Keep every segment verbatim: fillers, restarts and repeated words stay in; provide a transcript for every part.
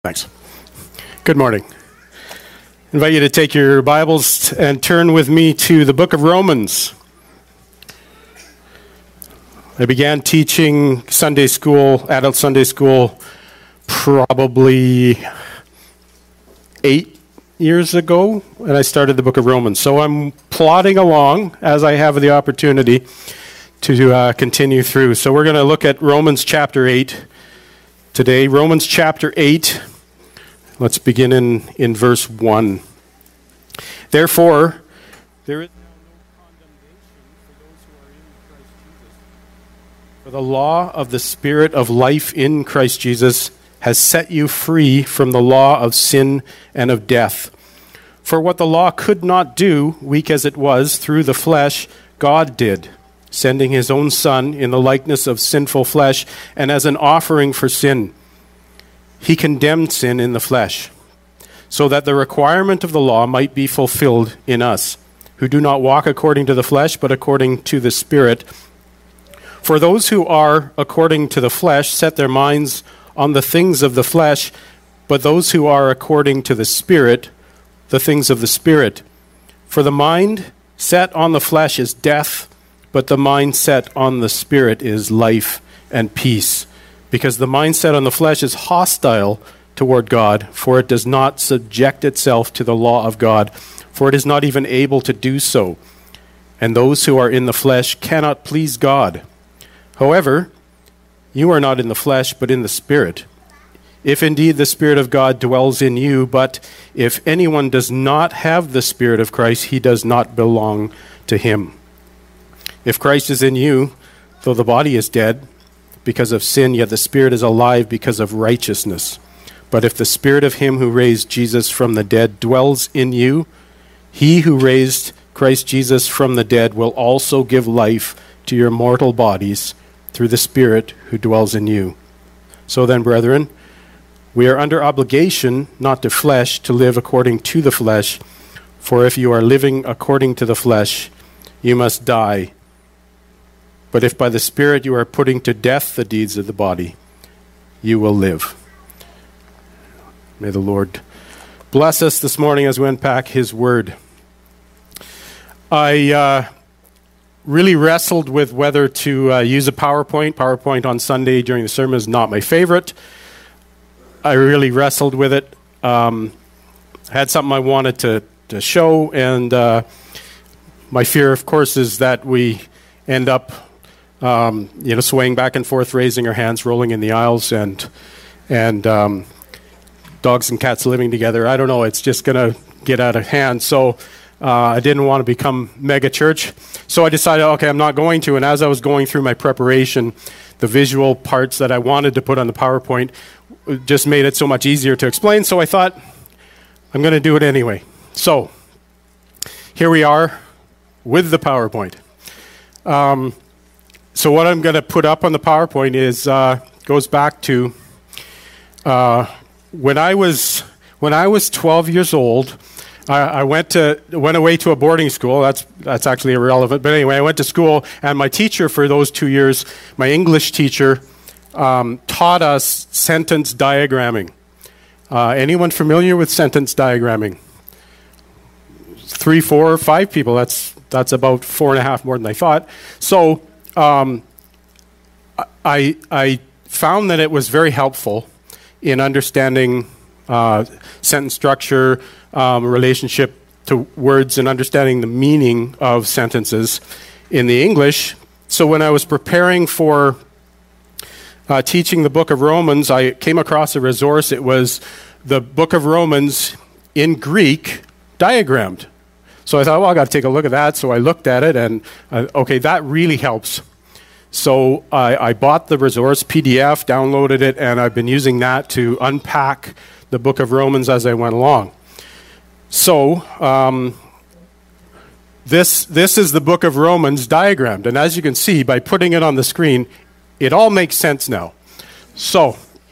Thanks. Good morning. I invite you to take your Bibles and turn with me to the book of Romans. I began teaching Sunday school, adult Sunday school, probably eight years ago, and I started the book of Romans. So I'm plodding along as I have the opportunity to uh, continue through. So we're going to look at Romans chapter eight today. Romans chapter eight. Let's begin in, in verse one. Therefore, there is now no condemnation for those who are in Christ Jesus. For the law of the Spirit of life in Christ Jesus has set you free from the law of sin and of death. For what the law could not do, weak as it was, through the flesh, God did, sending his own Son in the likeness of sinful flesh, and as an offering for sin. He condemned sin in the flesh, so that the requirement of the law might be fulfilled in us, who do not walk according to the flesh, but according to the Spirit. For those who are according to the flesh set their minds on the things of the flesh, but those who are according to the Spirit, the things of the Spirit. For the mind set on the flesh is death, but the mind set on the Spirit is life and peace. Because the mind set on the flesh is hostile toward God, for it does not subject itself to the law of God, for it is not even able to do so. And those who are in the flesh cannot please God. However, you are not in the flesh, but in the Spirit, if indeed the Spirit of God dwells in you. But if anyone does not have the Spirit of Christ, he does not belong to him. If Christ is in you, though the body is dead because of sin, yet the Spirit is alive because of righteousness. But if the Spirit of him who raised Jesus from the dead dwells in you, he who raised Christ Jesus from the dead will also give life to your mortal bodies through the Spirit who dwells in you. So then, brethren, we are under obligation, not to flesh, to live according to the flesh. For if you are living according to the flesh, you must die. But if by the Spirit you are putting to death the deeds of the body, you will live. May the Lord bless us this morning as we unpack his word. I uh, really wrestled with whether to uh, use a PowerPoint. PowerPoint on Sunday during the sermon is not my favorite. I really wrestled with it. Um, I had something I wanted to, to show, and uh, my fear, of course, is that we end up Um, you know, swaying back and forth, raising our hands, rolling in the aisles, and and um, dogs and cats living together. I don't know. It's just going to get out of hand. So uh, I didn't want to become mega church. So I decided, okay, I'm not going to. And as I was going through my preparation, the visual parts that I wanted to put on the PowerPoint just made it so much easier to explain. So I thought, I'm going to do it anyway. So here we are with the PowerPoint. Um, So what I'm going to put up on the PowerPoint is uh, goes back to uh, when I was when I was twelve years old. I, I went to went away to a boarding school. That's that's actually irrelevant. But anyway, I went to school, and my teacher for those two years, my English teacher, um, taught us sentence diagramming. Uh, anyone familiar with sentence diagramming? Three, four, five people. That's that's about four and a half more than I thought. So. Um, I, I found that it was very helpful in understanding uh, sentence structure, um, relationship to words, and understanding the meaning of sentences in the English. So when I was preparing for uh, teaching the book of Romans, I came across a resource. It was the book of Romans in Greek diagrammed. So I thought, well, I got to take a look at that. So I looked at it, and uh, okay, that really helps. So I, I bought the resource P D F, downloaded it, and I've been using that to unpack the book of Romans as I went along. So um, this this is the book of Romans diagrammed, and as you can see by putting it on the screen, it all makes sense now. So.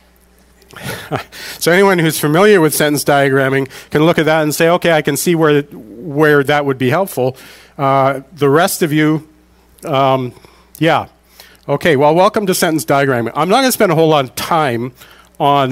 So anyone who's familiar with sentence diagramming can look at that and say, okay, I can see where where that would be helpful. Uh, the rest of you, um, yeah. Okay, well, welcome to sentence diagramming. I'm not going to spend a whole lot of time on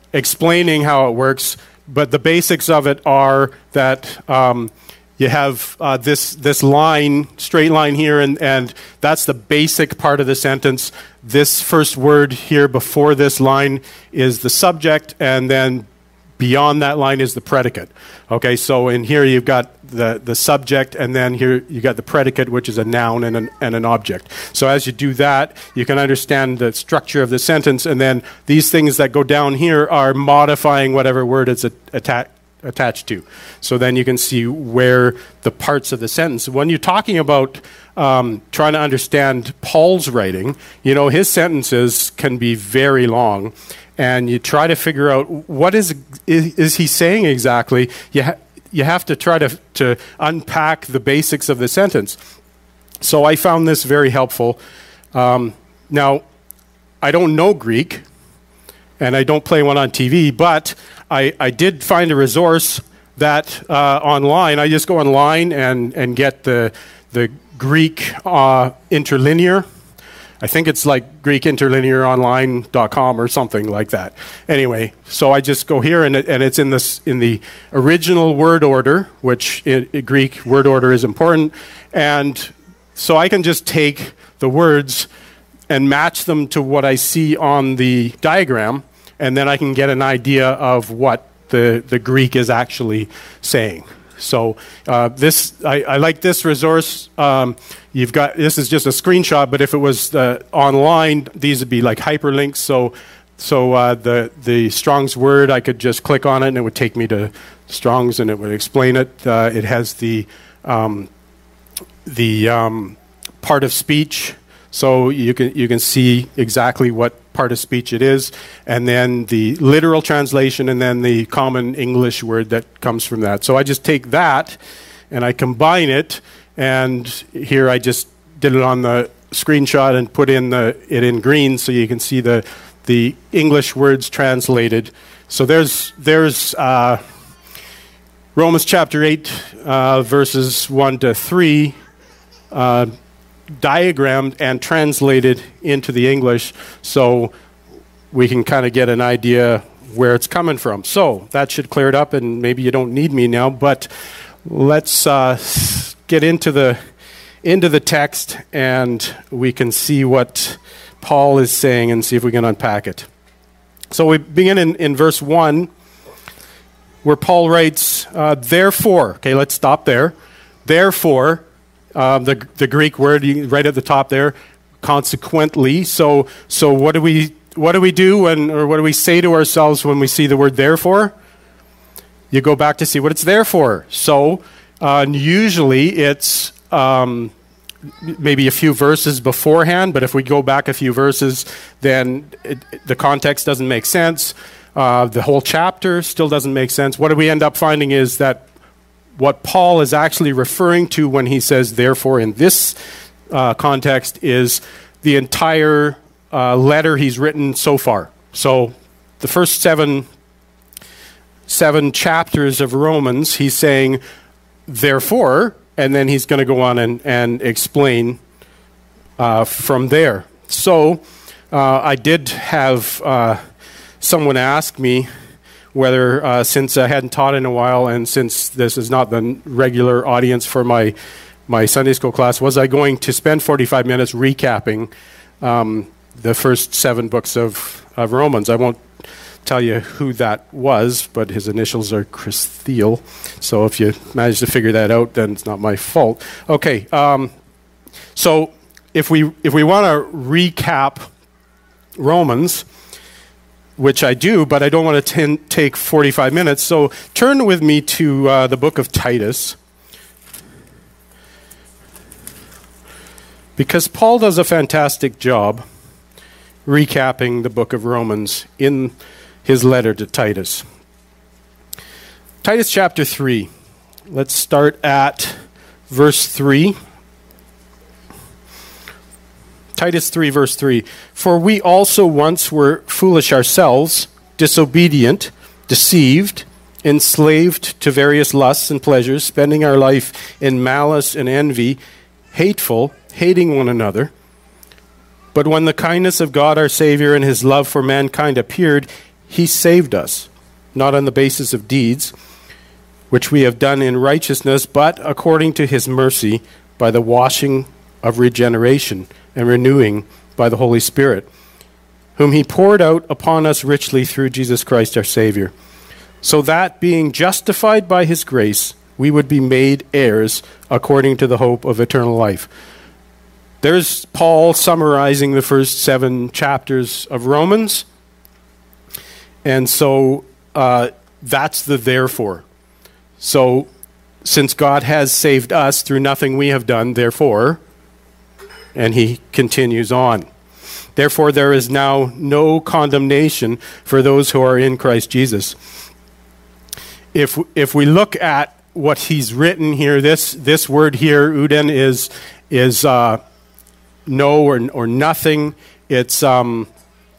explaining how it works, but the basics of it are that um, you have uh, this this line, straight line here, and, and that's the basic part of the sentence. This first word here before this line is the subject, and then beyond that line is the predicate. Okay, so in here you've got the, the subject, and then here you got the predicate, which is a noun and an, and an object. So as you do that, you can understand the structure of the sentence, and then these things that go down here are modifying whatever word it's a, atta- attached to. So then you can see where the parts of the sentence, when you're talking about um, trying to understand Paul's writing, you know, his sentences can be very long, and you try to figure out what is is, is he saying exactly. You ha- you have to try to to unpack the basics of the sentence. So I found this very helpful. Um, now, I don't know Greek, and I don't play one on T V, but I, I did find a resource that uh, online. I just go online and and get the the Greek uh, interlinear. I think it's like Greek interlinear online dot com or something like that. Anyway, so I just go here, and, it, and it's in this in the original word order, which in, in Greek word order is important. And so I can just take the words and match them to what I see on the diagram, and then I can get an idea of what the, the Greek is actually saying. So uh, this, I, I like this resource. Um, you've got, this is just a screenshot, but if it was uh, online, these would be like hyperlinks. So, so uh, the the Strong's word, I could just click on it, and it would take me to Strong's, and it would explain it. Uh, it has the um, the um, part of speech, so you can you can see exactly what part of speech it is, and then the literal translation, and then the common English word that comes from that. So I just take that and I combine it, and here I just did it on the screenshot and put in the it in green so you can see the the English words translated. So there's there's uh, Romans chapter eight uh, verses one to three. Uh, diagrammed and translated into the English, so we can kind of get an idea where it's coming from. So that should clear it up, and maybe you don't need me now, but let's uh, get into the into the text, and we can see what Paul is saying and see if we can unpack it. So we begin in, in verse one, where Paul writes, uh, therefore, okay, let's stop there. Therefore, Um, the the Greek word right at the top there, consequently. So so what do we what do we do when, or what do we say to ourselves when we see the word therefore? You go back to see what it's there for. So uh, usually it's um, maybe a few verses beforehand, but if we go back a few verses, then it, the context doesn't make sense. Uh, the whole chapter still doesn't make sense. What do we end up finding is that what Paul is actually referring to when he says therefore in this uh, context is the entire uh, letter he's written so far. So the first seven seven chapters of Romans, he's saying therefore, and then he's going to go on and, and explain uh, from there. So uh, I did have uh, someone ask me whether, uh, since I hadn't taught in a while, and since this is not the regular audience for my my Sunday school class, was I going to spend forty-five minutes recapping um, the first seven books of, of Romans? I won't tell you who that was, but his initials are Chris Thiel. So if you manage to figure that out, then it's not my fault. Okay, um, so if we if we want to recap Romans, which I do, but I don't want to ten, take forty-five minutes. So turn with me to uh, the book of Titus, because Paul does a fantastic job recapping the book of Romans in his letter to Titus. Titus chapter three. Let's start at verse three. Titus three, verse three. For we also once were foolish ourselves, disobedient, deceived, enslaved to various lusts and pleasures, spending our life in malice and envy, hateful, hating one another. But when the kindness of God our Savior and his love for mankind appeared, he saved us, not on the basis of deeds, which we have done in righteousness, but according to his mercy, by the washing of regeneration and renewing by the Holy Spirit, whom he poured out upon us richly through Jesus Christ our Savior, so that being justified by his grace, we would be made heirs according to the hope of eternal life. There's Paul summarizing the first seven chapters of Romans. And so uh, that's the therefore. So since God has saved us through nothing we have done, therefore, and he continues on. Therefore, there is now no condemnation for those who are in Christ Jesus. If if we look at what he's written here, this this word here, uden, is is uh, no or or nothing. It's um,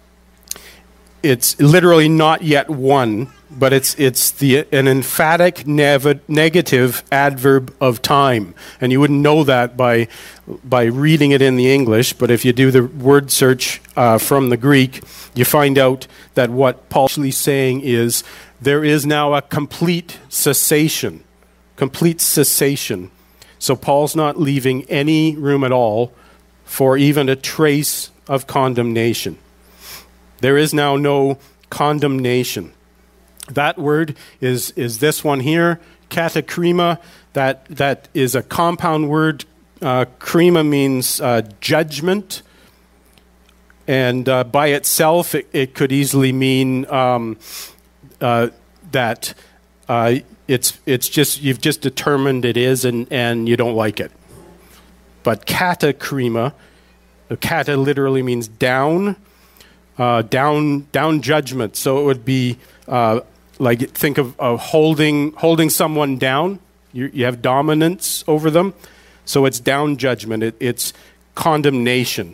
it's literally not yet one, but it's it's the an emphatic nev- negative adverb of time, and you wouldn't know that by by reading it in the English. But if you do the word search uh, from the Greek, you find out that what Paul's actually saying is there is now a complete cessation, complete cessation. So Paul's not leaving any room at all for even a trace of condemnation. There is now no condemnation. That word is, is this one here, katakrima. That, that is a compound word. Uh, krima means uh, judgment. And uh, by itself, it, it could easily mean um, uh, that uh, it's it's just you've just determined it is, and, and you don't like it. But katakrima, kata literally means down, uh, down, down judgment. So it would be uh, like think of, of holding holding someone down. You, you have dominance over them, so it's down judgment. It, it's condemnation.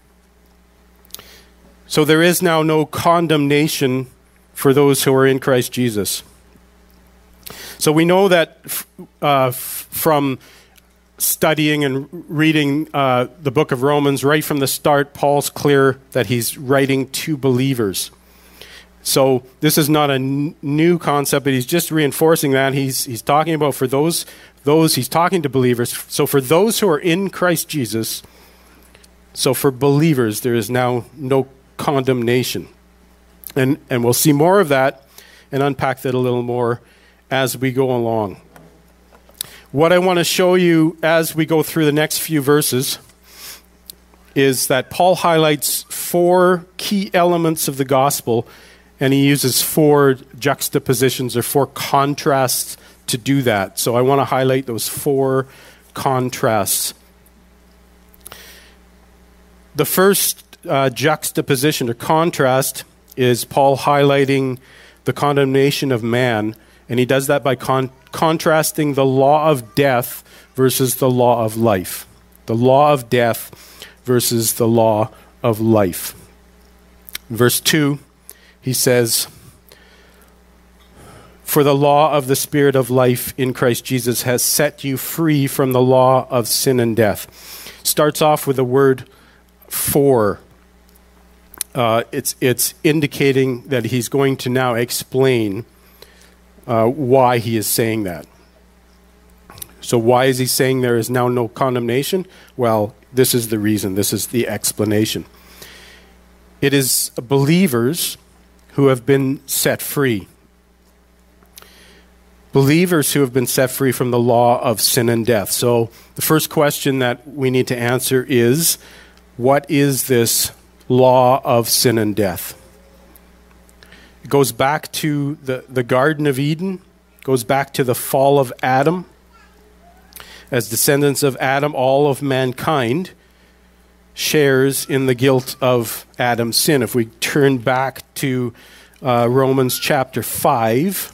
So there is now no condemnation for those who are in Christ Jesus. So we know that uh, from studying and reading uh, the book of Romans, right from the start, Paul's clear that he's writing to believers. So this is not a n- new concept, but he's just reinforcing that. He's he's talking about for those those he's talking to believers. So for those who are in Christ Jesus, so for believers, there is now no condemnation. And and we'll see more of that and unpack that a little more as we go along. What I want to show you as we go through the next few verses is that Paul highlights four key elements of the gospel, and he uses four juxtapositions or four contrasts to do that. So I want to highlight those four contrasts. The first uh, juxtaposition or contrast is Paul highlighting the condemnation of man, and he does that by con- contrasting the law of death versus the law of life. The law of death versus the law of life. In verse two, he says, "For the law of the Spirit of life in Christ Jesus has set you free from the law of sin and death." Starts off with the word "for." Uh, it's it's indicating that he's going to now explain uh, why he is saying that. So why is he saying there is now no condemnation? Well, this is the reason. This is the explanation. It is believers who have been set free. Believers who have been set free from the law of sin and death. So the first question that we need to answer is, what is this law of sin and death? It goes back to the, the Garden of Eden, goes back to the fall of Adam. As descendants of Adam, all of mankind shares in the guilt of Adam's sin. If we turn back to uh, Romans chapter five,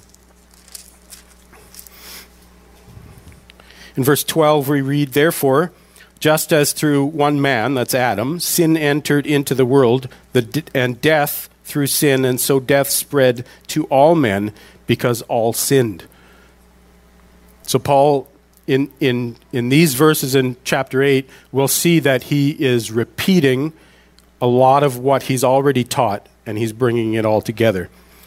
in verse twelve we read, "Therefore, just as through one man," that's Adam, "sin entered into the world, the de- and death through sin, and so death spread to all men because all sinned." So Paul, in in in these verses in chapter eight, we'll see that he is repeating a lot of what he's already taught, and he's bringing it all together.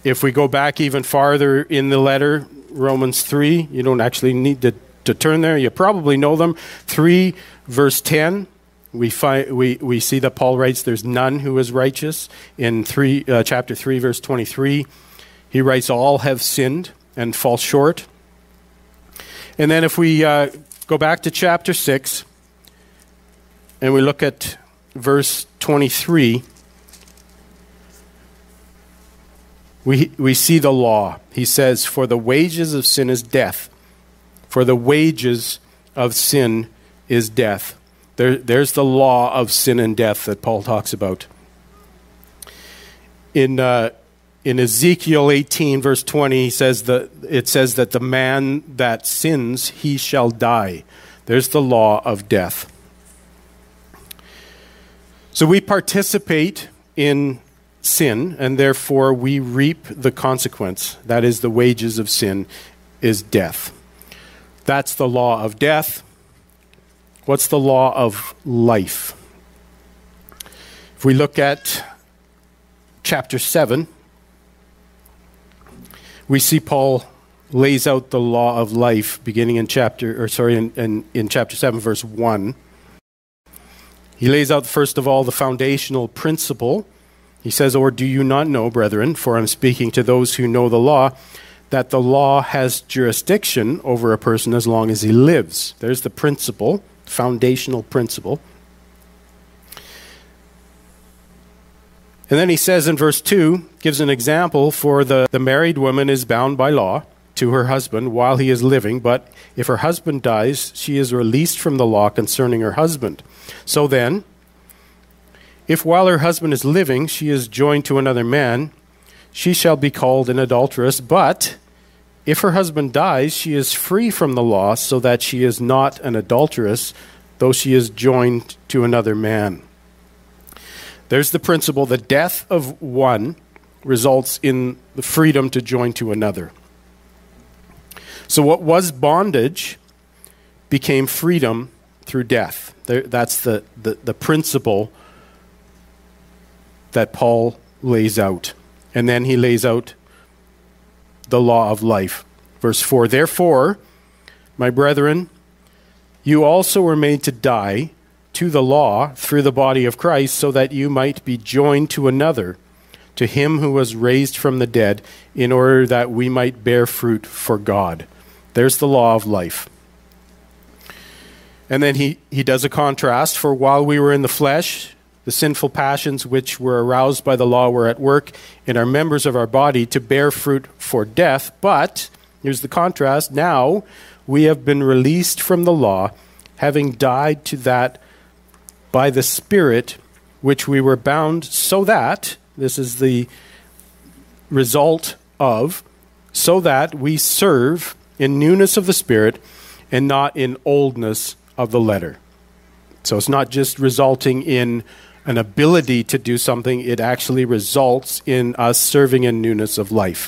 If we go back even farther in the letter, Romans three, you don't actually need to, to turn there. You probably know them. three, verse ten, we find we, we see that Paul writes, there's none who is righteous. In three, uh, chapter three, verse twenty-three, he writes, all have sinned and fall short. And then if we uh, go back to chapter six, and we look at verse twenty-three, we we see the law. He says, for the wages of sin is death. For the wages of sin is death. There, there's the law of sin and death that Paul talks about. In uh, in Ezekiel eighteen, verse twenty, he says that it says that the man that sins, he shall die. There's the law of death. So we participate in sin, and therefore we reap the consequence. That is, the wages of sin is death. That's the law of death. What's the law of life? If we look at chapter seven, we see Paul lays out the law of life beginning in chapter, or sorry, in, in, in chapter seven, verse one. He lays out, first of all, the foundational principle. He says, or do you not know, brethren, for I'm speaking to those who know the law, that the law has jurisdiction over a person as long as he lives. There's the principle, foundational principle. And then he says in verse two, gives an example for the, the married woman is bound by law to her husband while he is living, but if her husband dies, she is released from the law concerning her husband. So then, if while her husband is living, she is joined to another man, she shall be called an adulteress, but if her husband dies, she is free from the law, so that she is not an adulteress, though she is joined to another man. There's the principle, the death of one results in the freedom to join to another. So what was bondage became freedom through death. There, that's the, the, the principle that Paul lays out. And then he lays out the law of life. Verse four, therefore, my brethren, you also were made to die to the law through the body of Christ, so that you might be joined to another, to him who was raised from the dead, in order that we might bear fruit for God. There's the law of life. And then he, he does a contrast. For while we were in the flesh, the sinful passions which were aroused by the law were at work in our members of our body to bear fruit for death. But, here's the contrast, now we have been released from the law, having died to that by the Spirit which we were bound, so that, this is the result of, so that we serve in newness of the Spirit and not in oldness of the letter. So it's not just resulting in an ability to do something, it actually results in us serving in newness of life.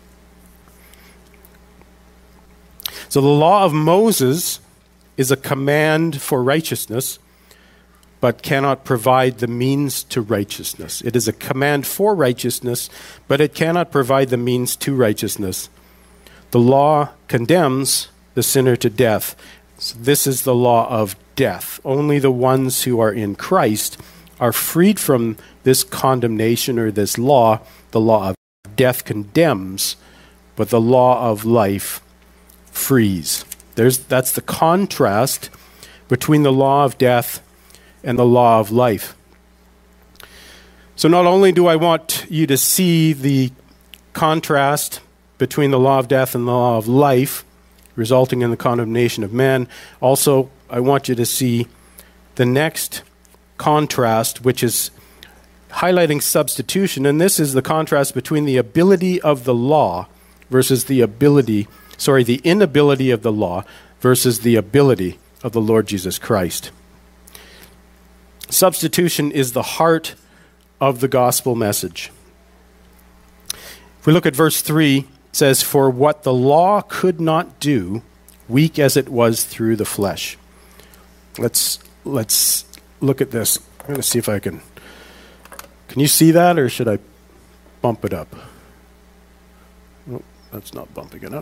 So the law of Moses is a command for righteousness, but cannot provide the means to righteousness. It is a command for righteousness, but it cannot provide the means to righteousness. The law condemns the sinner to death. So this is the law of death. Only the ones who are in Christ are freed from this condemnation or this law. The law of death condemns, but the law of life frees. There's, that's the contrast between the law of death and the law of life. So not only do I want you to see the contrast between the law of death and the law of life, resulting in the condemnation of man, also I want you to see the next contrast, which is highlighting substitution, and this is the contrast between the ability of the law versus the ability, sorry, the inability of the law versus the ability of the Lord Jesus Christ. Substitution is the heart of the gospel message. If we look at verse three, it says, for what the law could not do, weak as it was through the flesh. Let's let's look at this. I'm going to see if I can. Can you see that, or should I bump it up? that's not bumping it up.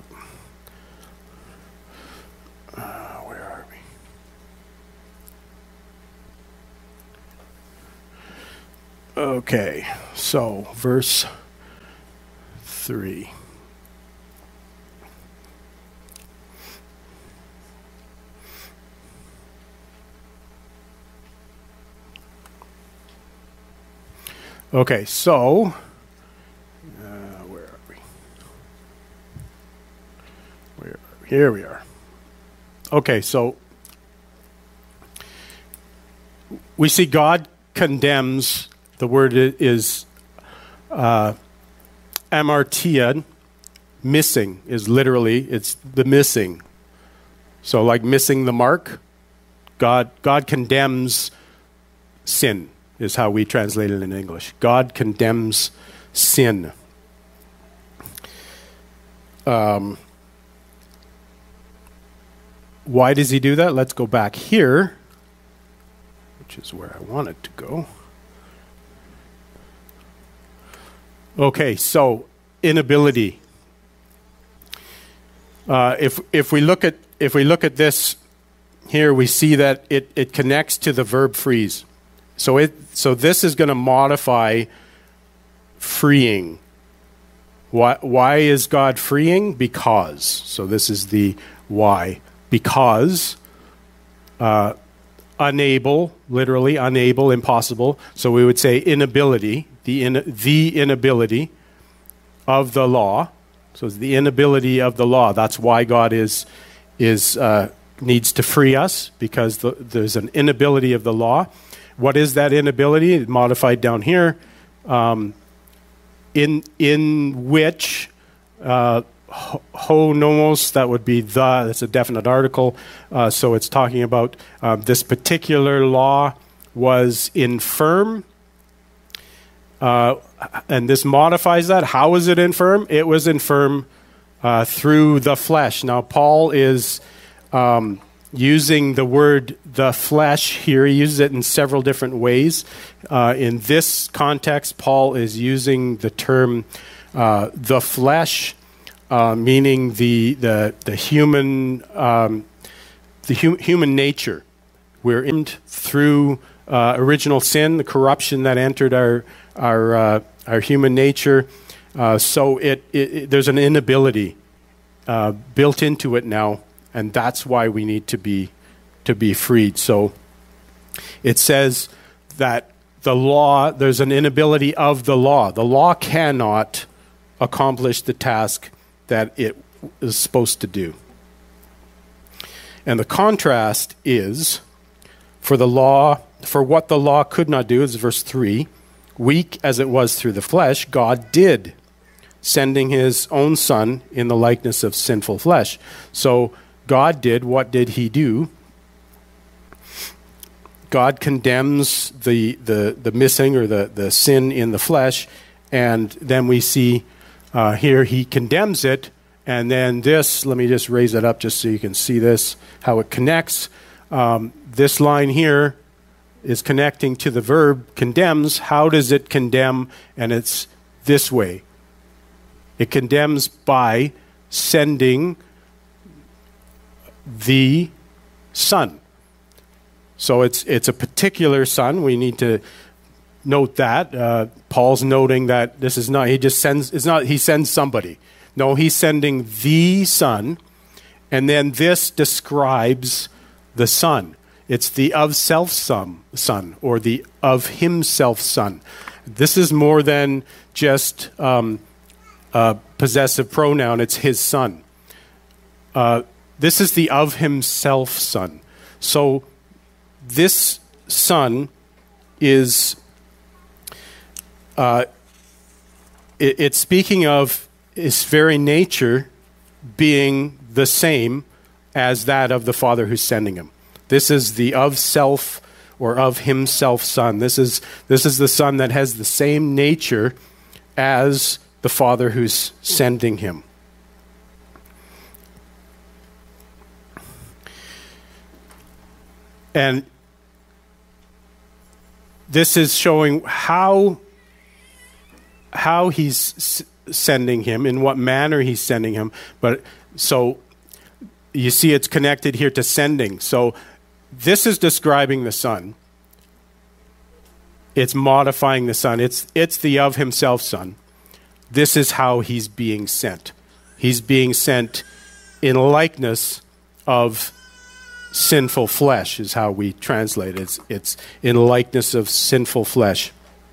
Uh, where are we? Okay, so verse three. Okay, so, uh, where are we? Where are we? Here we are. Okay, so we see God condemns, the word is uh, amartia, missing is literally, it's the missing. So like missing the mark, God, God condemns sin. Is how we translate it in English. God condemns sin. Um, why does he do that? Let's go back here, which is where I wanted to go. Okay, so inability. Uh, if if we look at if we look at this here, we see that it, it connects to the verb freeze. So it so this is going to modify freeing. Why why is God freeing? Because. So this is the why. Because uh, unable, literally unable, impossible. So we would say inability, the in, the inability of the law. So it's the inability of the law. That's why God is is uh, needs to free us, because the, there's an inability of the law. What is that inability? Modified down here, um, in in which uh, ho nomos, that would be the, that's a definite article, uh, so it's talking about uh, this particular law was infirm, uh, and this modifies that. How is it infirm? It was infirm uh, through the flesh. Now, Paul is Um, using the word the flesh here. He uses it in several different ways. Uh, in this context, Paul is using the term uh, the flesh, uh, meaning the the the human um, the hu human nature. We're in through uh, original sin, the corruption that entered our our uh, our human nature. Uh, so it, it, it there's an inability uh, built into it now. And that's why we need to be to be freed. So it says that the law, there's an inability of the law. The law cannot accomplish the task that it is supposed to do. And the contrast is, for the law, for what the law could not do, is verse three, weak as it was through the flesh, God did, sending his own son in the likeness of sinful flesh. So God did, what did he do? God condemns the, the, the missing or the, the sin in the flesh, and then we see uh, here he condemns it, and then this, let me just raise it up just so you can see this, how it connects. Um, this line here is connecting to the verb condemns. How does it condemn? And it's this way. It condemns by sending the Son. So it's it's a particular Son. We need to note that. Uh, Paul's noting that this is not, he just sends, it's not, he sends somebody. No, he's sending the Son, and then this describes the Son. It's the of self son, son or the of himself Son. This is more than just um, a possessive pronoun. It's his Son. Uh, This is the of himself Son. So this Son is, uh, it, it's speaking of his very nature being the same as that of the Father who's sending him. This is the of self or of himself Son. This is, this is the Son that has the same nature as the Father who's sending him. And this is showing how how he's sending him, in what manner he's sending him. But so you see it's connected here to sending. So this is describing the Son. It's modifying the Son. It's it's the of himself Son. This is how he's being sent. He's being sent in likeness of sinful flesh, is how we translate it. It's, it's in likeness of sinful flesh.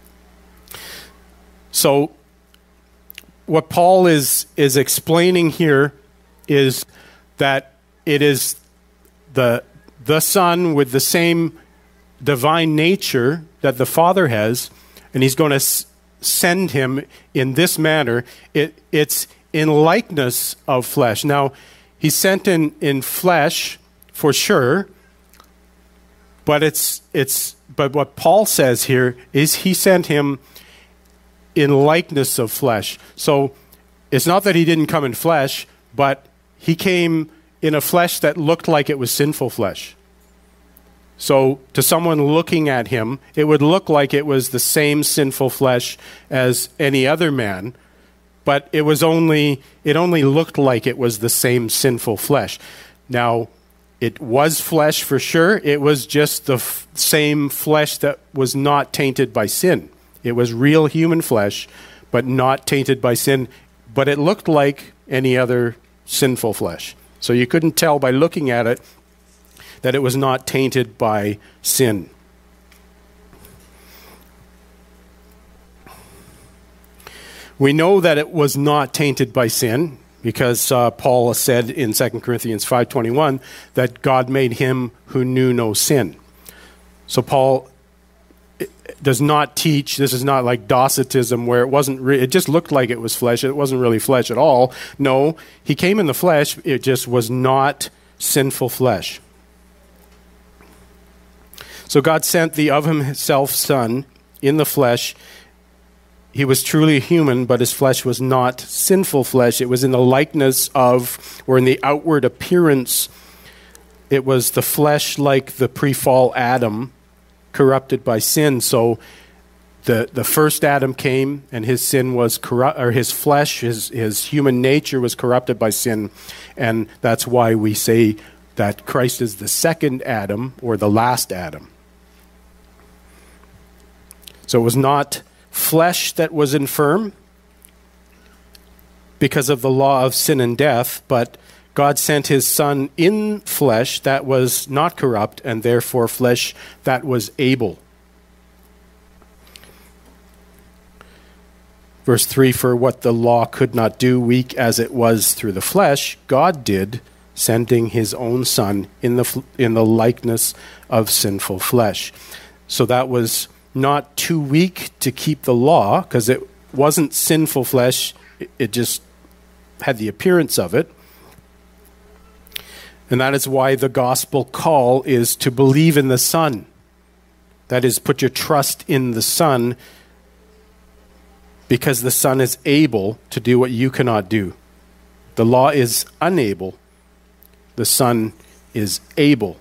So what Paul is is explaining here is that it is the the Son with the same divine nature that the Father has, and he's going to s- send him in this manner. It, it's in likeness of flesh. Now, he's sent in, in flesh for sure, but it's it's but what Paul says here is he sent him in likeness of flesh. So it's not that he didn't come in flesh, but he came in a flesh that looked like it was sinful flesh. So to someone looking at him, it would look like it was the same sinful flesh as any other man, but it was only it only looked like it was the same sinful flesh. Now, it was flesh for sure. It was just the f- same flesh that was not tainted by sin. It was real human flesh, but not tainted by sin. But it looked like any other sinful flesh. So you couldn't tell by looking at it that it was not tainted by sin. We know that it was not tainted by sin because uh, Paul said in Second Corinthians five twenty-one that God made him who knew no sin. So Paul does not teach, this is not like Docetism where it wasn't, re- it just looked like it was flesh, it wasn't really flesh at all. No, he came in the flesh, it just was not sinful flesh. So God sent the of himself Son in the flesh. He was truly human, but his flesh was not sinful flesh. It was in the likeness of, or in the outward appearance, it was the flesh like the pre-fall Adam, corrupted by sin. So the the first Adam came, and his sin was corrupt, or his flesh, his his human nature was corrupted by sin, and that's why we say that Christ is the second Adam, or the last Adam. So it was not flesh that was infirm because of the law of sin and death, but God sent his Son in flesh that was not corrupt, and therefore flesh that was able. Verse three, for what the law could not do, weak as it was through the flesh, God did, sending his own Son in the in the likeness of sinful flesh. So that was not too weak to keep the law, because it wasn't sinful flesh, it just had the appearance of it. And that is why the gospel call is to believe in the Son. That is, put your trust in the Son, because the Son is able to do what you cannot do. The law is unable. The Son is able.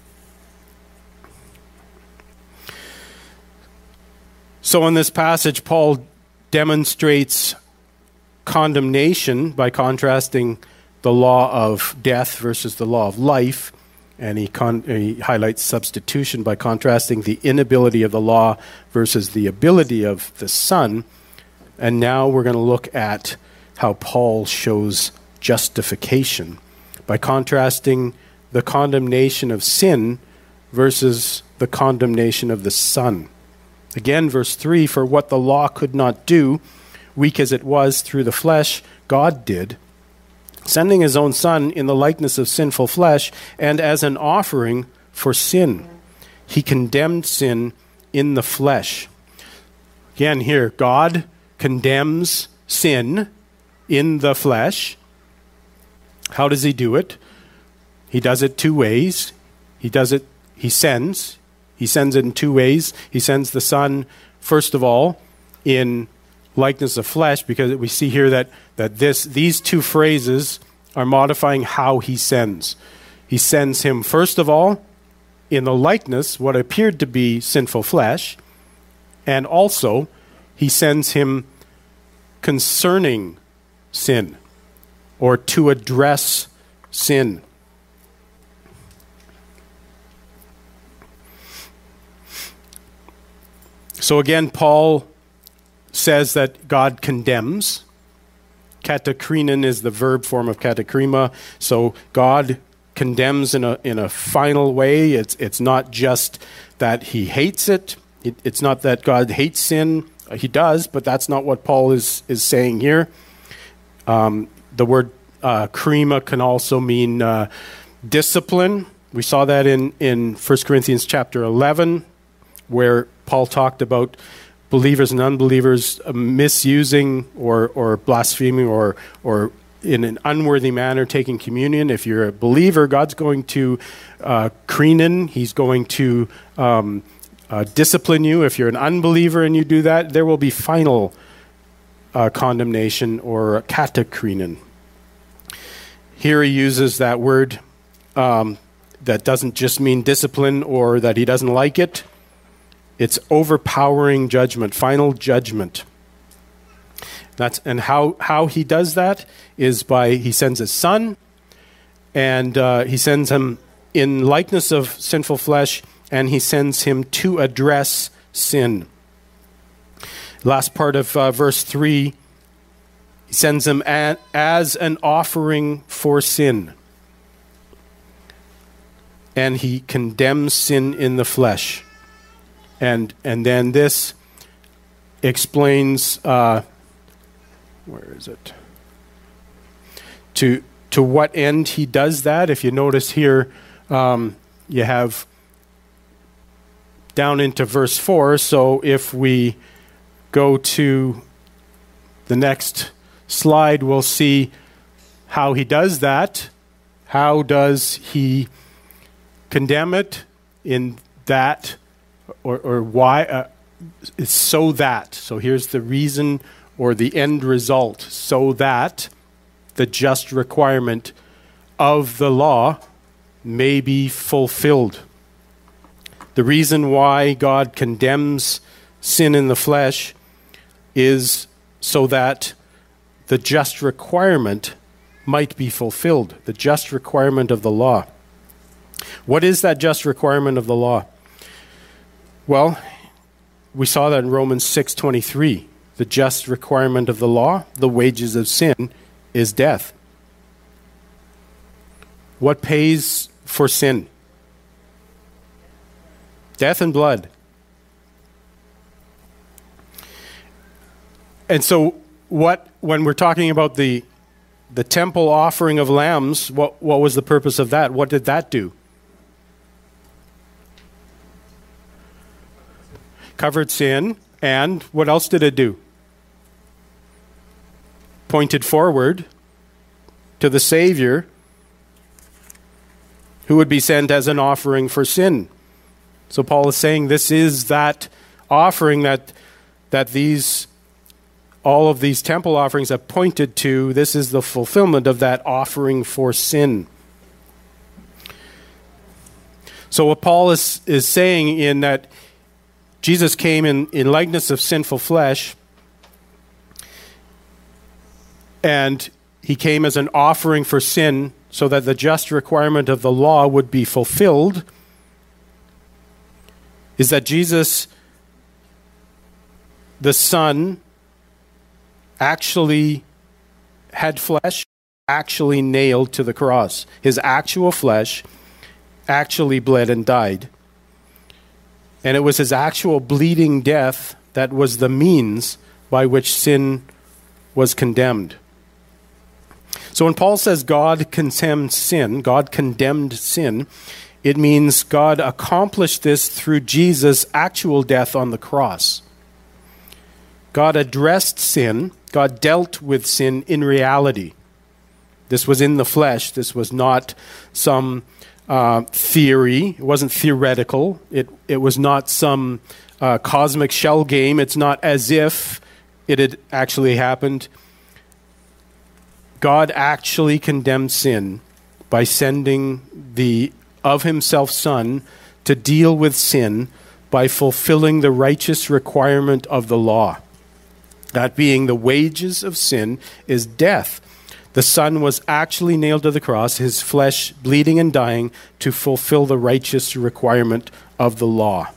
So in this passage, Paul demonstrates condemnation by contrasting the law of death versus the law of life, and he, con- he highlights substitution by contrasting the inability of the law versus the ability of the Son. And now we're going to look at how Paul shows justification by contrasting the condemnation of sin versus the condemnation of the Son. Again, verse three, for what the law could not do, weak as it was through the flesh, God did, sending his own Son in the likeness of sinful flesh, and as an offering for sin. He condemned sin in the flesh. Again here, God condemns sin in the flesh. How does he do it? He does it two ways. He does it, he sends. He sends it in two ways. He sends the Son, first of all, in likeness of flesh, because we see here that, that this these two phrases are modifying how he sends. He sends him, first of all, in the likeness, what appeared to be sinful flesh, and also he sends him concerning sin or to address sin. So again, Paul says that God condemns. Katakrinon is the verb form of katakrima. So God condemns in a in a final way. It's it's not just that he hates it. it. It's not that God hates sin. He does, but that's not what Paul is is saying here. Um, the word uh, krima can also mean uh, discipline. We saw that in in First Corinthians chapter eleven, where Paul talked about believers and unbelievers misusing or or blaspheming or or in an unworthy manner taking communion. If you're a believer, God's going to uh, krinon. He's going to um, uh, discipline you. If you're an unbeliever and you do that, there will be final uh, condemnation or katakrinon. Here he uses that word um, that doesn't just mean discipline or that he doesn't like it. It's overpowering judgment, final judgment. That's and how how he does that is by he sends his son, and uh, he sends him in likeness of sinful flesh, and he sends him to address sin. Last part of uh, verse three, he sends him a, as an offering for sin, and he condemns sin in the flesh. And and then this explains, uh, where is it? To to what end he does that. If you notice here, um, you have down into verse four. So if we go to the next slide, we'll see how he does that. How does he condemn it in that? Or, or why? Uh, it's so that. So here's the reason or the end result. So that the just requirement of the law may be fulfilled. The reason why God condemns sin in the flesh is so that the just requirement might be fulfilled. The just requirement of the law. What is that just requirement of the law? Well, we saw that in Romans six twenty-three. The just requirement of the law, the wages of sin, is death. What pays for sin? Death and blood. And so what when we're talking about the the temple offering of lambs, what, what was the purpose of that? What did that do? Covered sin, and what else did it do? Pointed forward to the Savior who would be sent as an offering for sin. So Paul is saying this is that offering that that these all of these temple offerings have pointed to. This is the fulfillment of that offering for sin. So what Paul is, is saying in that Jesus came in, in likeness of sinful flesh, and he came as an offering for sin so that the just requirement of the law would be fulfilled, is that Jesus, the Son, actually had flesh, actually nailed to the cross. His actual flesh actually bled and died. And it was his actual bleeding death that was the means by which sin was condemned. So when Paul says God condemned sin, God condemned sin, it means God accomplished this through Jesus' actual death on the cross. God addressed sin. God dealt with sin in reality. This was in the flesh. This was not some Uh, theory. It wasn't theoretical. It it was not some uh, cosmic shell game. It's not as if it had actually happened. God actually condemned sin by sending the of himself Son to deal with sin by fulfilling the righteous requirement of the law. That being the wages of sin is death. The Son was actually nailed to the cross, his flesh bleeding and dying to fulfill the righteous requirement of the law.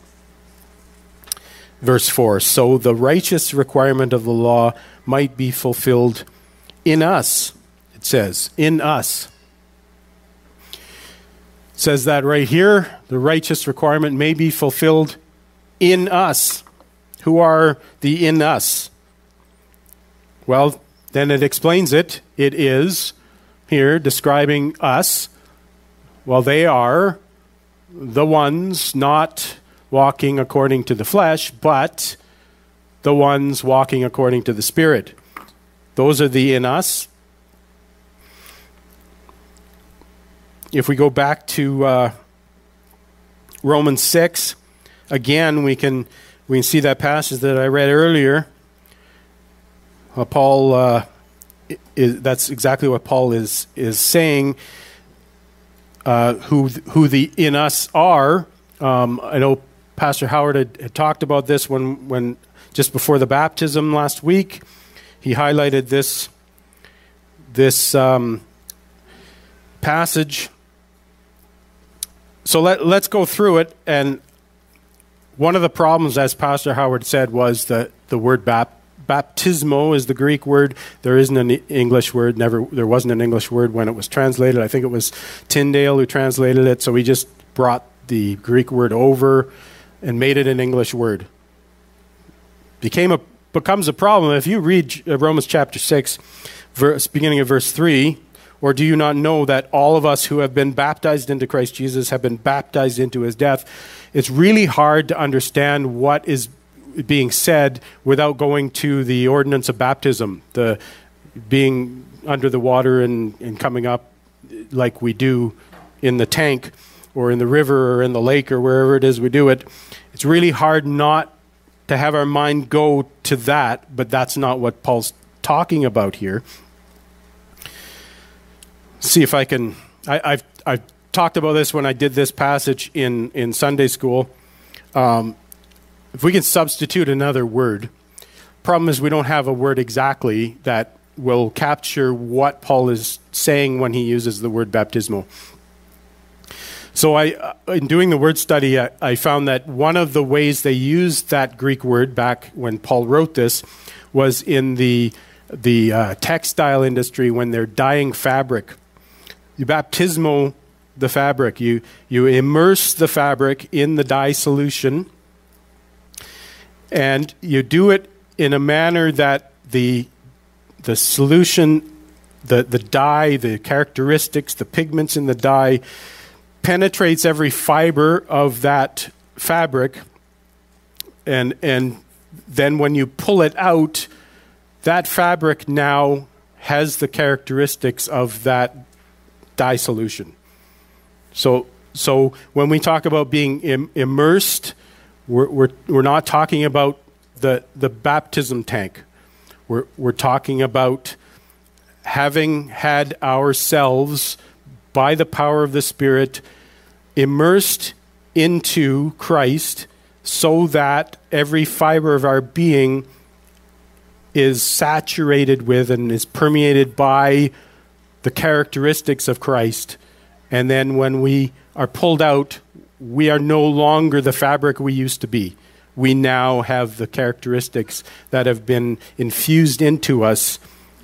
Verse four, so the righteous requirement of the law might be fulfilled in us. It says, in us. It says that right here, the righteous requirement may be fulfilled in us. Who are the in us? Well, then it explains it. It is here describing us. Well, they are the ones not walking according to the flesh, but the ones walking according to the Spirit. Those are the in us. If we go back to uh, Romans six, again, we can we can see that passage that I read earlier. Uh, Paul, uh, is, that's exactly what Paul is is saying. Uh, who who the in us are? Um, I know Pastor Howard had, had talked about this when when just before the baptism last week. He highlighted this this um, passage. So let let's go through it. And one of the problems, as Pastor Howard said, was that the word bap. Baptismo is the Greek word. There isn't an English word. Never, there wasn't an English word when it was translated. I think it was Tyndale who translated it. So we just brought the Greek word over and made it an English word. Became a becomes a problem if you read Romans chapter six, verse, beginning of verse three. Or do you not know that all of us who have been baptized into Christ Jesus have been baptized into his death? It's really hard to understand what is being said without going to the ordinance of baptism, the being under the water and, and coming up like we do in the tank or in the river or in the lake or wherever it is we do it. It's really hard not to have our mind go to that, but that's not what Paul's talking about here. See if I can, I, I've, I've talked about this when I did this passage in, in Sunday school. Um, If we can substitute another word, problem is we don't have a word exactly that will capture what Paul is saying when he uses the word baptismo. So I, in doing the word study, I, I found that one of the ways they used that Greek word back when Paul wrote this was in the the uh, textile industry when they're dyeing fabric. You baptismo the fabric. You you immerse the fabric in the dye solution. And you do it in a manner that the the solution, the, the dye, the characteristics, the pigments in the dye penetrates every fiber of that fabric. And and then when you pull it out, that fabric now has the characteristics of that dye solution. So so when we talk about being im- immersed, We're, we're we're not talking about the the baptism tank. We're we're talking about having had ourselves, by the power of the Spirit, immersed into Christ, so that every fiber of our being is saturated with and is permeated by the characteristics of Christ. And then when we are pulled out, we are no longer the fabric we used to be. We now have the characteristics that have been infused into us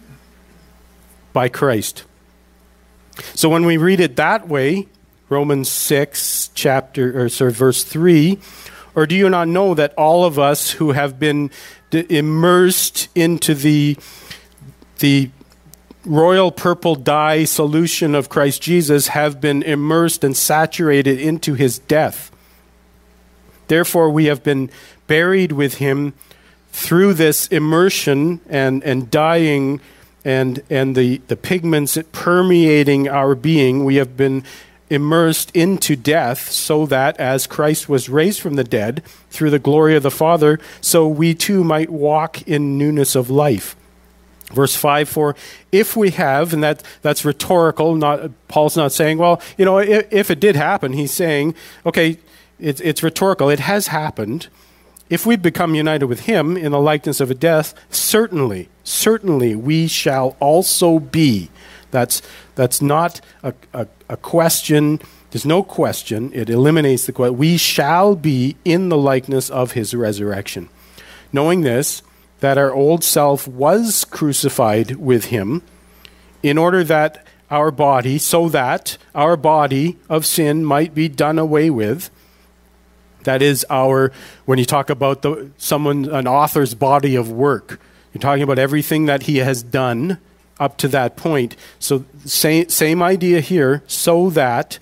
by Christ. So when we read it that way, Romans six, chapter or sorry, verse three, or do you not know that all of us who have been d- immersed into the the royal purple dye solution of Christ Jesus have been immersed and saturated into his death? Therefore, we have been buried with him through this immersion and, and dyeing and, and the, the pigments permeating our being. We have been immersed into death, so that as Christ was raised from the dead through the glory of the Father, so we too might walk in newness of life. Verse five, for if we have, and that that's rhetorical, not Paul's not saying, well, you know, if, if it did happen, he's saying, okay, it's, it's rhetorical. It has happened. If we become united with him in the likeness of a death, certainly, certainly we shall also be. That's that's not a, a, a question. There's no question. It eliminates the question. We shall be in the likeness of his resurrection. Knowing this, that our old self was crucified with him, in order that our body, so that our body of sin might be done away with. That is our, when you talk about the someone, an author's body of work, you're talking about everything that he has done up to that point. So same, same idea here, so that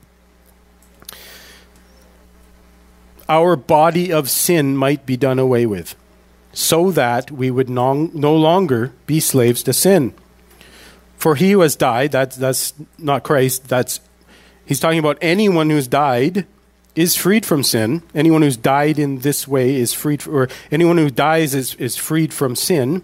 our body of sin might be done away with, so that we would no, no longer be slaves to sin. For he who has died, that's, that's not Christ, that's, he's talking about anyone who's died is freed from sin. Anyone who's died in this way is freed, or anyone who dies is, is freed from sin.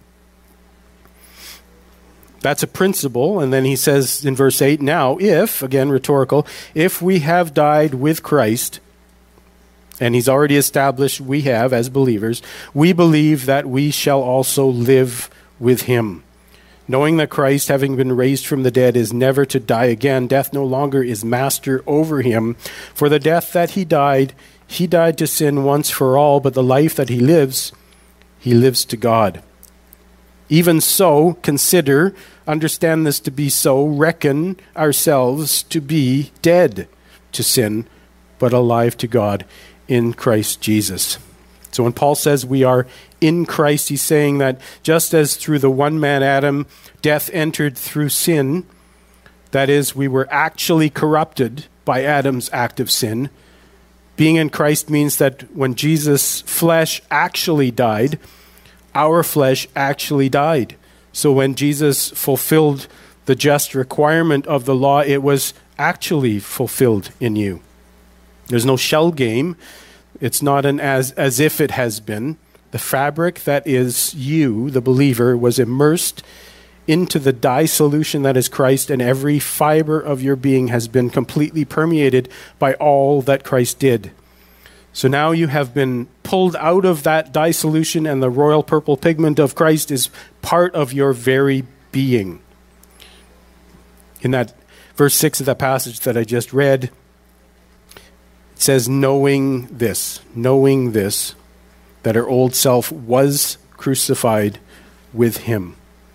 That's a principle. And then he says in verse eight, now if, again rhetorical, if we have died with Christ, and he's already established we have as believers, we believe that we shall also live with him. Knowing that Christ, having been raised from the dead, is never to die again, death no longer is master over him. For the death that he died, he died to sin once for all, but the life that he lives, he lives to God. Even so, consider, understand this to be so, reckon ourselves to be dead to sin, but alive to God in Christ Jesus. So when Paul says we are in Christ, he's saying that just as through the one man Adam, death entered through sin, that is, we were actually corrupted by Adam's act of sin. Being in Christ means that when Jesus' flesh actually died, our flesh actually died. So when Jesus fulfilled the just requirement of the law, it was actually fulfilled in you. There's no shell game. It's not an as as if it has been. The fabric that is you, the believer, was immersed into the dye solution that is Christ, and every fiber of your being has been completely permeated by all that Christ did. So now you have been pulled out of that dye solution, and the royal purple pigment of Christ is part of your very being. In that verse six of that passage that I just read, it says, knowing this, knowing this, that our old self was crucified with him.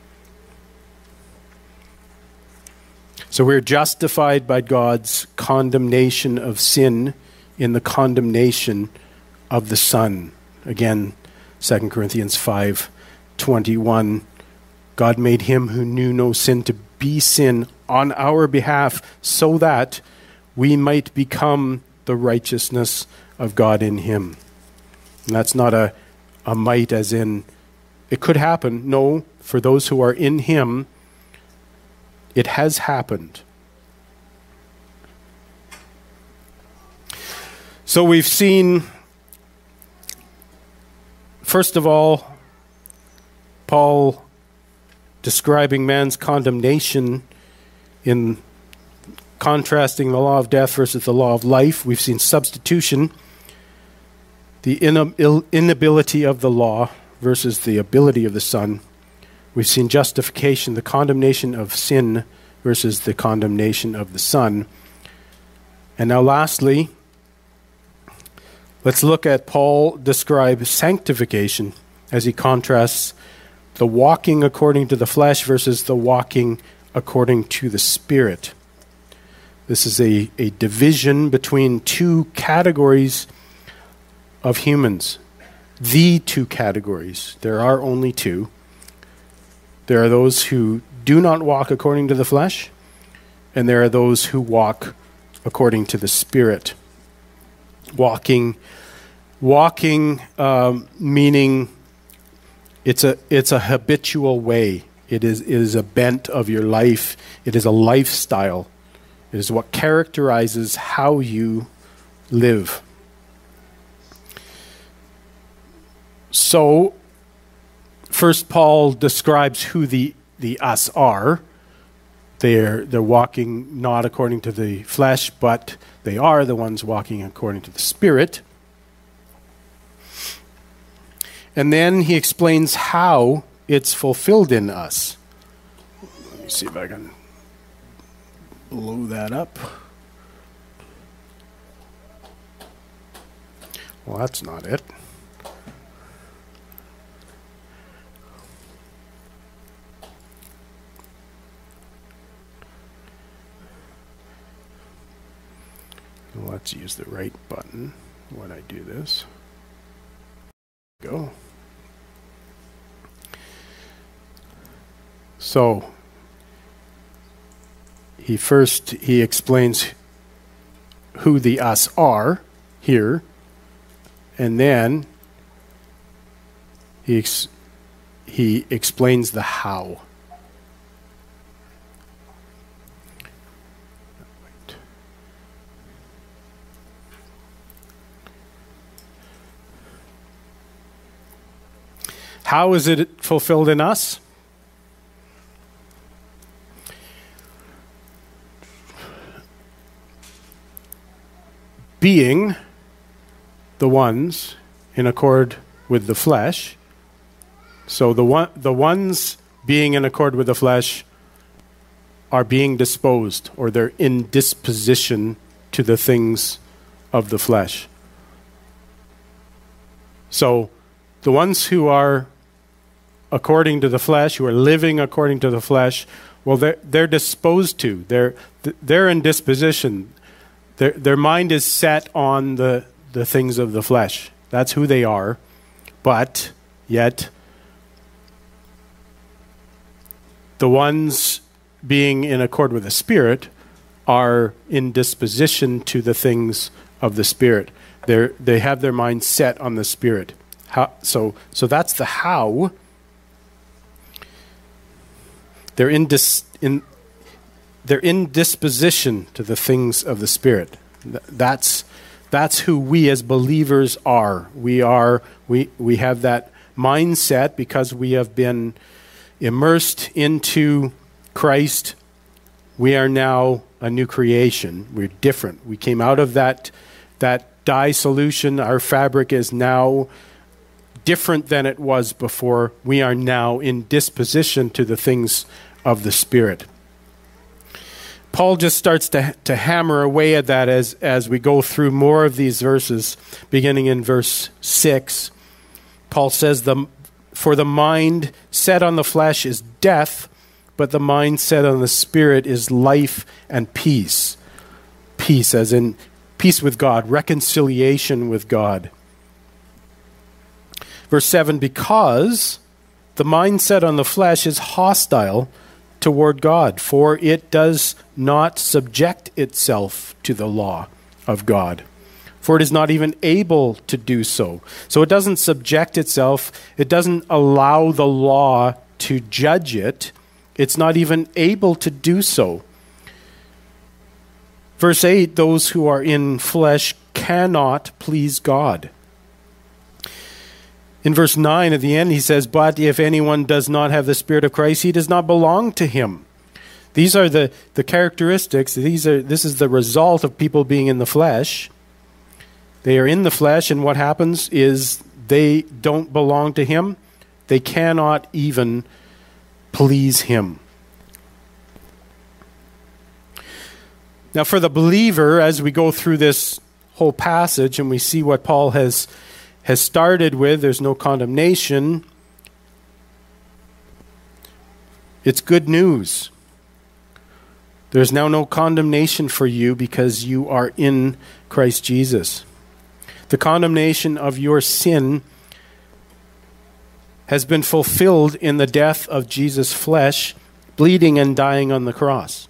So we're justified by God's condemnation of sin in the condemnation of the Son. Again, Second Corinthians five twenty-one. God made him who knew no sin to be sin on our behalf, so that we might become the righteousness of God in him. And that's not a, a might as in, it could happen. No, for those who are in him, it has happened. So we've seen, first of all, Paul describing man's condemnation in contrasting the law of death versus the law of life. We've seen substitution, the inability of the law versus the ability of the Son. We've seen justification, the condemnation of sin versus the condemnation of the Son. And now lastly, let's look at Paul describe sanctification as he contrasts the walking according to the flesh versus the walking according to the Spirit. This is a, a division between two categories of humans. The two categories. There are only two. There are those who do not walk according to the flesh, and there are those who walk according to the Spirit. Walking, walking um, meaning it's a it's a habitual way. It is it is a bent of your life. It is a lifestyle. It is what characterizes how you live. So, first Paul describes who the, the us are. They're, they're walking not according to the flesh, but they are the ones walking according to the Spirit. And then he explains how it's fulfilled in us. Let me see if I can blow that up. Well, that's not it. Let's use the right button when I do this. Go. So, he first, he explains who the us are here, and then he ex- he explains the how. How is it fulfilled in us? Being the ones in accord with the flesh. So the one, the ones being in accord with the flesh are being disposed, or they're in disposition to the things of the flesh. So the ones who are according to the flesh, who are living according to the flesh, well, they're, they're disposed to. They're they're in disposition. Their their mind is set on the, the things of the flesh. That's who they are. But yet, the ones being in accord with the Spirit are in disposition to the things of the Spirit. They they have their mind set on the Spirit. How, so so that's the how. They're in, dis, in they're in disposition to the things of the Spirit. That's that's who we as believers are. We are we we have that mindset because we have been immersed into Christ. We are now a new creation. We're different. We came out of that that dye solution. Our fabric is now different than it was before. We are now in disposition to the things of the Spirit. Paul just starts to, to hammer away at that as, as we go through more of these verses, beginning in verse six. Paul says, the, for the mind set on the flesh is death, but the mind set on the Spirit is life and peace. Peace as in peace with God, reconciliation with God. Verse seven, because the mind set on the flesh is hostile toward God, for it does not subject itself to the law of God, for it is not even able to do so. So it doesn't subject itself. It doesn't allow the law to judge it. It's not even able to do so. Verse eight, those who are in flesh cannot please God. In verse nine at the end, he says, but if anyone does not have the Spirit of Christ, he does not belong to him. These are the, the characteristics. These are this is the result of people being in the flesh. They are in the flesh, and what happens is they don't belong to him. They cannot even please him. Now, for the believer, as we go through this whole passage and we see what Paul has has started with, there's no condemnation. It's good news. There's now no condemnation for you because you are in Christ Jesus. The condemnation of your sin has been fulfilled in the death of Jesus' flesh, bleeding and dying on the cross.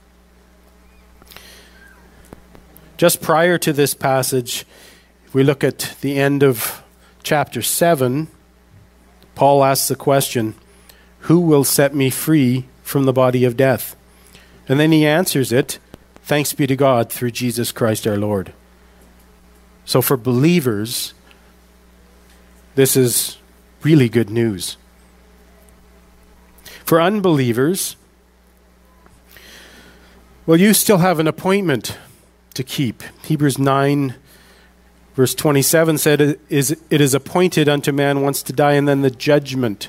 Just prior to this passage, if we look at the end of chapter seven, Paul asks the question, who will set me free from the body of death? And then he answers it, thanks be to God through Jesus Christ our Lord. So for believers, this is really good news. For unbelievers, well, you still have an appointment to keep. Hebrews nine Verse twenty-seven said, it is, it is appointed unto man once to die, and then the judgment.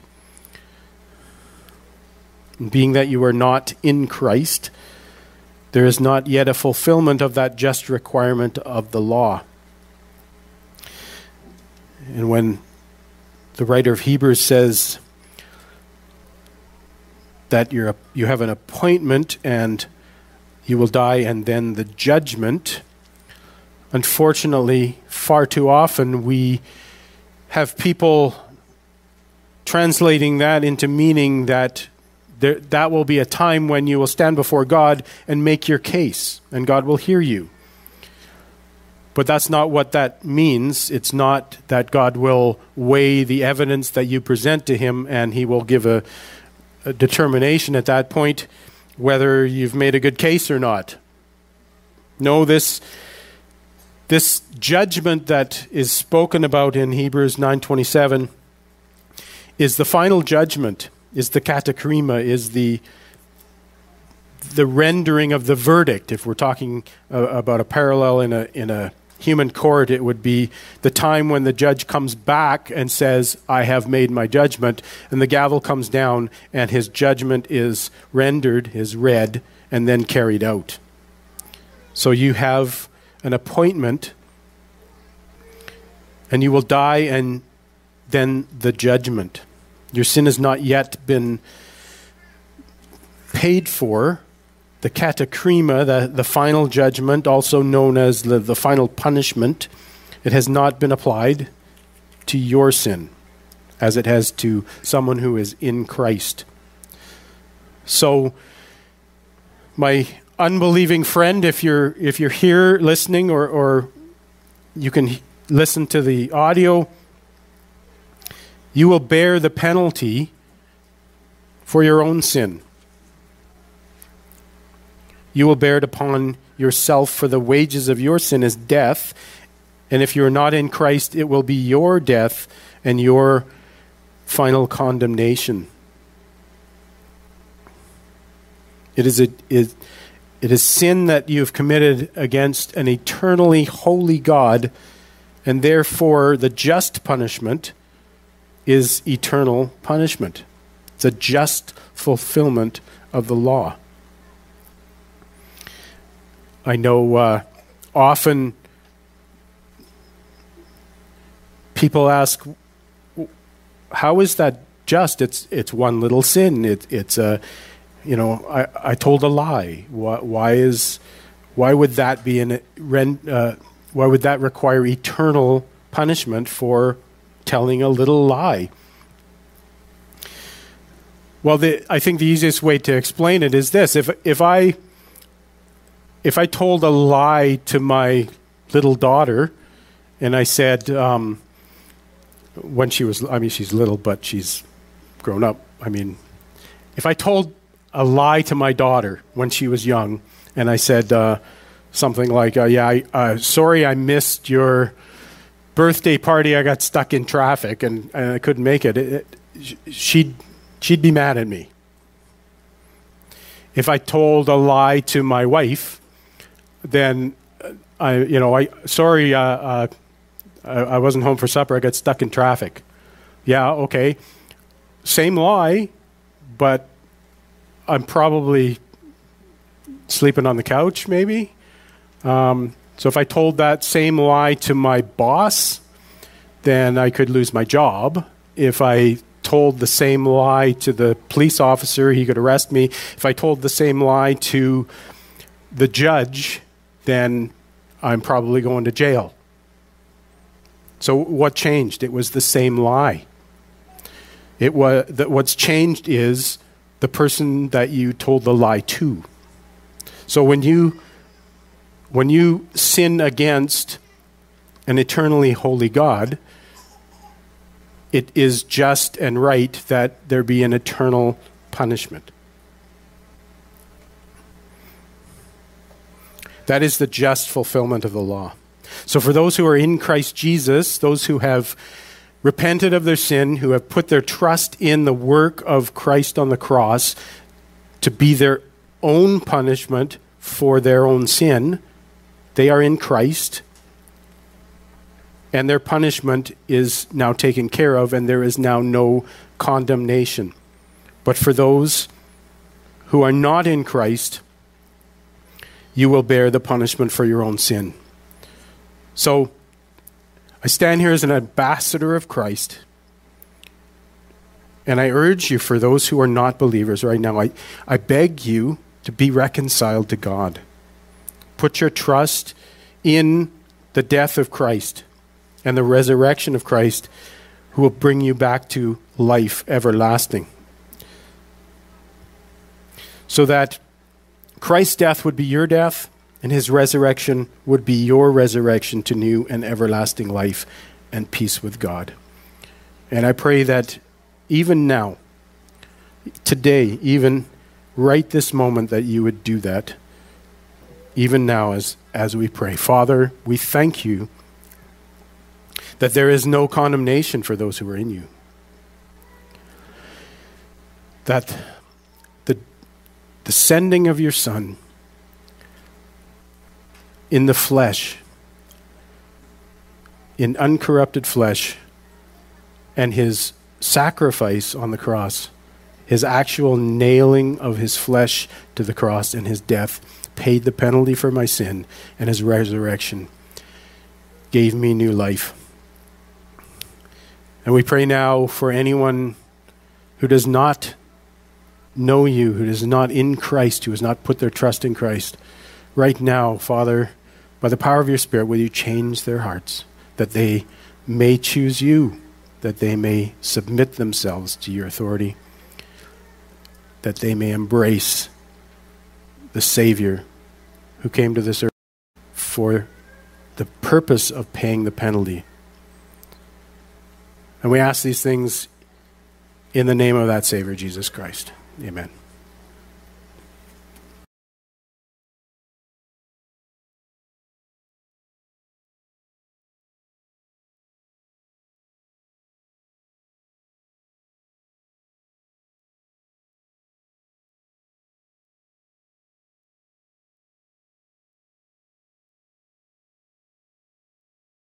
And being that you are not in Christ, there is not yet a fulfillment of that just requirement of the law. And when the writer of Hebrews says that you're a, you have an appointment and you will die and then the judgment, unfortunately, far too often we have people translating that into meaning that there, that will be a time when you will stand before God and make your case, and God will hear you. But that's not what that means. It's not that God will weigh the evidence that you present to him and he will give a, a determination at that point whether you've made a good case or not. No, this this judgment that is spoken about in Hebrews nine twenty-seven is the final judgment, is the katakrima, is the the rendering of the verdict. If we're talking uh, about a parallel in a in a human court, it would be the time when the judge comes back and says, I have made my judgment, and the gavel comes down and his judgment is rendered, is read, and then carried out. So you have an appointment, and you will die, and then the judgment. Your sin has not yet been paid for. The katakrima, the, the final judgment, also known as the, the final punishment, it has not been applied to your sin as it has to someone who is in Christ. So, my unbelieving friend, if you're if you're here listening, or, or you can listen to the audio, you will bear the penalty for your own sin. You will bear it upon yourself, for the wages of your sin is death. And if you're not in Christ, it will be your death and your final condemnation. It is a it, it is sin that you have committed against an eternally holy God, and therefore the just punishment is eternal punishment. It's a just fulfillment of the law. I know uh, often people ask, how is that just? It's it's one little sin. It, it's a, you know, I, I told a lie. Why, why is, why would that be an, uh, why would that require eternal punishment for telling a little lie? Well, the, I think the easiest way to explain it is this. If if I If I told a lie to my little daughter, and I said, um, when she was, I mean, she's little, but she's grown up. I mean, if I told a lie to my daughter when she was young, and I said uh, something like, uh, yeah, I, uh, sorry I missed your birthday party, I got stuck in traffic, and, and I couldn't make it, it, it she'd, she'd be mad at me. If I told a lie to my wife, then I, you know, I sorry, uh, uh, I, I wasn't home for supper. I got stuck in traffic. Yeah, okay, same lie, but I'm probably sleeping on the couch, maybe. Um, so if I told that same lie to my boss, then I could lose my job. If I told the same lie to the police officer, he could arrest me. If I told the same lie to the judge, then I'm probably going to jail. So what changed? It was the same lie. It was that what's changed is the person that you told the lie to. So when you when you sin against an eternally holy God, it is just and right that there be an eternal punishment. That is the just fulfillment of the law. So for those who are in Christ Jesus, those who have repented of their sin, who have put their trust in the work of Christ on the cross to be their own punishment for their own sin, they are in Christ. and their punishment is now taken care of, and there is now no condemnation. But for those who are not in Christ, you will bear the punishment for your own sin. So, I stand here as an ambassador of Christ, and I urge you, for those who are not believers right now, I, I beg you to be reconciled to God. Put your trust in the death of Christ and the resurrection of Christ, who will bring you back to life everlasting. So that Christ's death would be your death, and his resurrection would be your resurrection to new and everlasting life and peace with God. And I pray that even now, today, even right this moment, that you would do that, even now as, as we pray. Father, we thank you that there is no condemnation for those who are in you. That the, the sending of your Son in the flesh, in uncorrupted flesh, and his sacrifice on the cross, his actual nailing of his flesh to the cross and his death, paid the penalty for my sin, and his resurrection gave me new life. And we pray now for anyone who does not know you, who is not in Christ, who has not put their trust in Christ. Right now, Father, by the power of your Spirit, will you change their hearts, that they may choose you, that they may submit themselves to your authority, that they may embrace the Savior who came to this earth for the purpose of paying the penalty. And we ask these things in the name of that Savior, Jesus Christ. Amen.